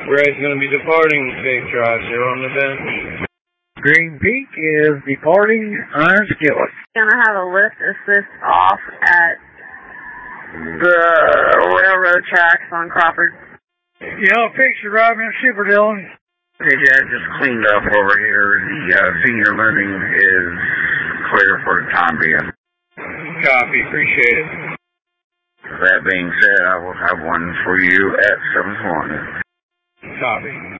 Ray's going to be departing Big Drive 0 on the bench. Green Peak is departing Iron Skillet. Gonna have a lift assist off at the railroad tracks on Crawford. Yellow Peak's arriving at Super Dillon. Okay, Jack, just cleaned up over here. The senior living is clear for the time being. Copy, appreciate it. That being said, I will have one for you at 7:20. Copy.